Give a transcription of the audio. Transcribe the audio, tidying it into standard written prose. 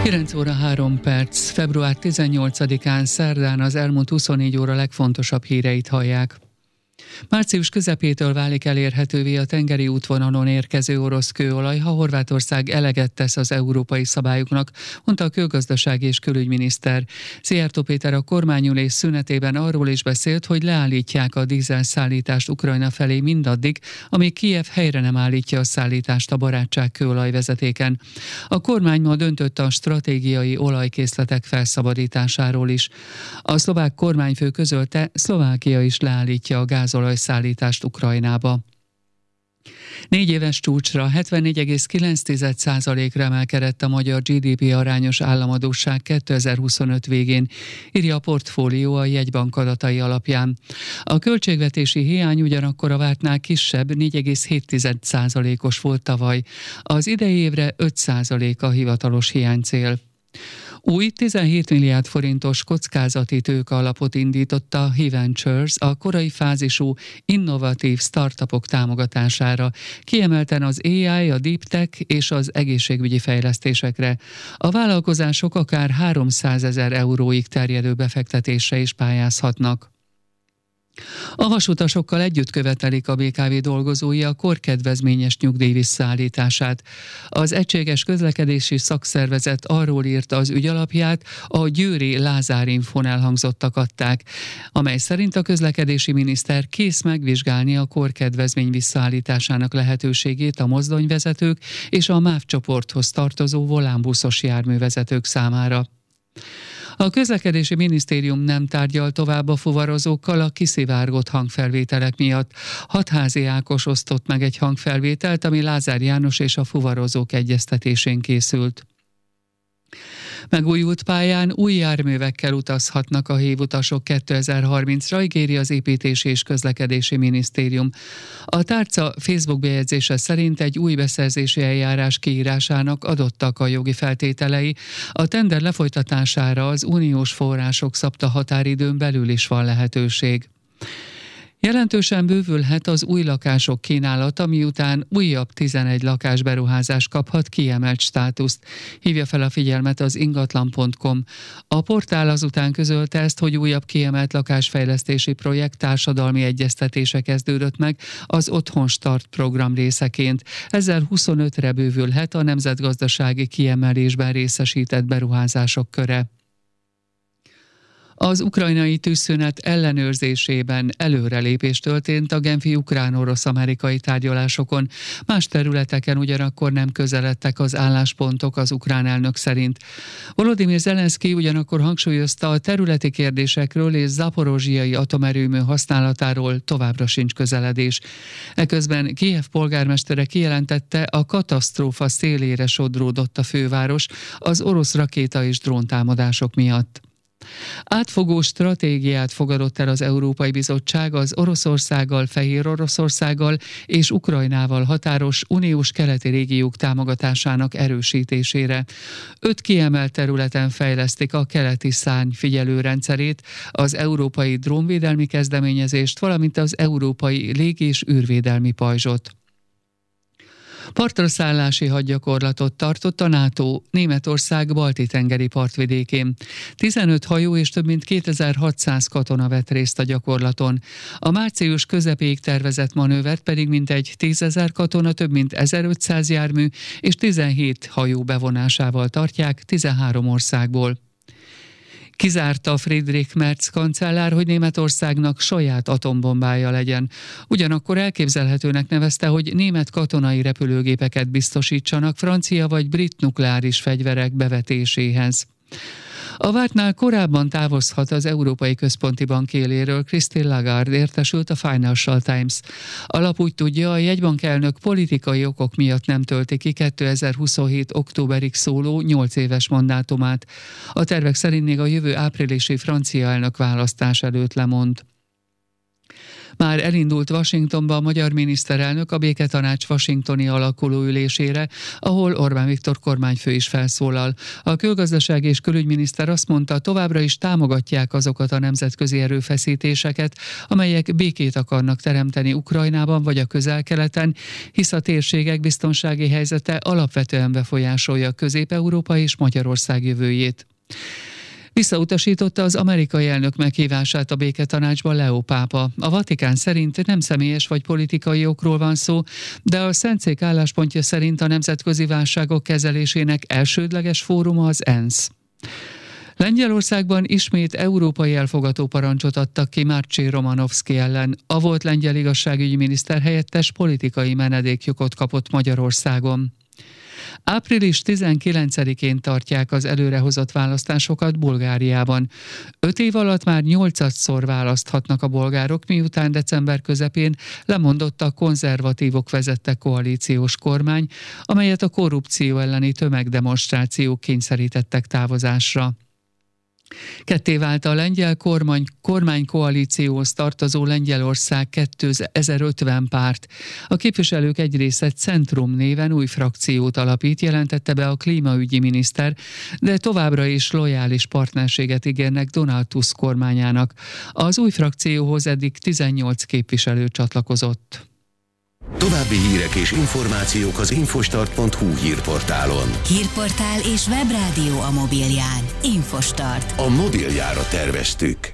9 óra 3 perc, február 18-án szerdán az elmúlt 24 óra legfontosabb híreit hallják. Március közepétől válik elérhetővé a tengeri útvonalon érkező orosz kőolaj, ha Horvátország eleget tesz az európai szabályoknak, mondta a külgazdasági és külügyminiszter. Szijjártó Péter a kormányülés szünetében arról is beszélt, hogy leállítják a dízelszállítást Ukrajna felé mindaddig, amíg Kijev helyre nem állítja a szállítást a barátság kőolajvezetéken. A kormány ma döntött a stratégiai olajkészletek felszabadításáról is. A szlovák kormányfő közölte, Szlovákia is leállítja a gázolajszállítást Ukrajnába. 4 éves csúcsra 74,9%-ra emelkedett a magyar GDP arányos államadósság 2025 végén, írja a Portfólió a jegybank adatai alapján. A költségvetési hiány ugyanakkor a vártnál kisebb, 4,7%-os volt tavaly. Az idei évre 5% a hivatalos hiánycél. Új 17 milliárd forintos kockázati tőke alapot indította a HeVentures a korai fázisú innovatív startupok támogatására, kiemelten az AI, a Deep Tech és az egészségügyi fejlesztésekre. A vállalkozások akár 300 000 euróig terjedő befektetésre is pályázhatnak. A vasutasokkal együtt követelik a BKV dolgozói a korkedvezményes nyugdíj visszaállítását. Az Egységes Közlekedési Szakszervezet arról írta az ügy alapját, a győri Lázár Infón elhangzottak adták, amely szerint a közlekedési miniszter kész megvizsgálni a korkedvezmény visszaállításának lehetőségét a mozdonyvezetők és a MÁV csoporthoz tartozó volánbuszos járművezetők számára. A közlekedési minisztérium nem tárgyal tovább a fuvarozókkal a kiszivárgott hangfelvételek miatt. Hatházi Ákos osztott meg egy hangfelvételt, ami Lázár János és a fuvarozók egyeztetésén készült. Megújult pályán új járművekkel utazhatnak a hévutasok 2030-ra, ígéri az Építési és Közlekedési Minisztérium. A tárca Facebook bejegyzése szerint egy új beszerzési eljárás kiírásának adottak a jogi feltételei. A tender lefolytatására az uniós források szabta határidőn belül is van lehetőség. Jelentősen bővülhet az új lakások kínálata, miután újabb 11 lakásberuházás kaphat kiemelt státuszt, hívja fel a figyelmet az ingatlan.com. A portál azután közölte ezt, hogy újabb kiemelt lakásfejlesztési projekt társadalmi egyeztetése kezdődött meg az Otthon Start program részeként. Ezzel 25-re bővülhet a nemzetgazdasági kiemelésben részesített beruházások köre. Az ukrajnai tűzszünet ellenőrzésében előrelépés történt a genfi ukrán-orosz-amerikai tárgyalásokon. Más területeken ugyanakkor nem közeledtek az álláspontok az ukrán elnök szerint. Volodymyr Zelenszky ugyanakkor hangsúlyozta, a területi kérdésekről és zaporozsiai atomerőmű használatáról továbbra sincs közeledés. Eközben Kijev polgármestere kijelentette, a katasztrófa szélére sodródott a főváros az orosz rakéta és dróntámadások miatt. Átfogó stratégiát fogadott el az Európai Bizottság az Oroszországgal, Fehéroroszországgal és Ukrajnával határos uniós keleti régiók támogatásának erősítésére. 5 kiemelt területen fejlesztik a keleti szárny figyelőrendszerét, az európai drónvédelmi kezdeményezést, valamint az európai lég- és űrvédelmi pajzsot. Partraszállási hadgyakorlatot tartott a NATO Németország balti-tengeri partvidékén. 15 hajó és több mint 2600 katona vett részt a gyakorlaton. A március közepéig tervezett manővert pedig mintegy 10 000 katona, több mint 1500 jármű és 17 hajó bevonásával tartják 13 országból. Kizárta Friedrich Merz kancellár, hogy Németországnak saját atombombája legyen. Ugyanakkor elképzelhetőnek nevezte, hogy német katonai repülőgépeket biztosítsanak francia vagy brit nukleáris fegyverek bevetéséhez. A vártnál korábban távozhat az Európai Központi Bank éléről Christine Lagarde, értesült a Financial Times. A lap úgy tudja, a jegybank elnök politikai okok miatt nem tölti ki 2027. októberig szóló 8 éves mandátumát. A tervek szerint még a jövő áprilisi francia elnök választás előtt lemond. Már elindult Washingtonba a magyar miniszterelnök a béketanács washingtoni alakulóülésére, ahol Orbán Viktor kormányfő is felszólal. A külgazdaság és külügyminiszter azt mondta, továbbra is támogatják azokat a nemzetközi erőfeszítéseket, amelyek békét akarnak teremteni Ukrajnában vagy a Közel-Keleten, hisz a térségek biztonsági helyzete alapvetően befolyásolja Közép-Európa és Magyarország jövőjét. Visszautasította az amerikai elnök meghívását a béketanácsba Leó pápa. A Vatikán szerint nem személyes vagy politikai okról van szó, de a Szentszék álláspontja szerint a nemzetközi válságok kezelésének elsődleges fóruma az ENSZ. Lengyelországban ismét európai elfogató parancsot adtak ki Márcsi Romanovszki ellen. A volt lengyel igazságügyi miniszter helyettes politikai menedékjogot kapott Magyarországon. Április 19-én tartják az előrehozott választásokat Bulgáriában. 5 év alatt már 8-szor választhatnak a bolgárok, miután december közepén lemondott a konzervatívok vezette koalíciós kormány, amelyet a korrupció elleni tömegdemonstrációk kényszerítettek távozásra. Ketté vált a lengyel kormánykoalícióhoz tartozó Lengyelország 2050 párt. A képviselők egy része Centrum néven új frakciót alapít, jelentette be a klímaügyi miniszter, de továbbra is lojális partnerséget ígérnek Donald Tusk kormányának. Az új frakcióhoz eddig 18 képviselő csatlakozott. További hírek és információk az infostart.hu hírportálon. Hírportál és webrádió a mobilján. Infostart. A mobiljára terveztük.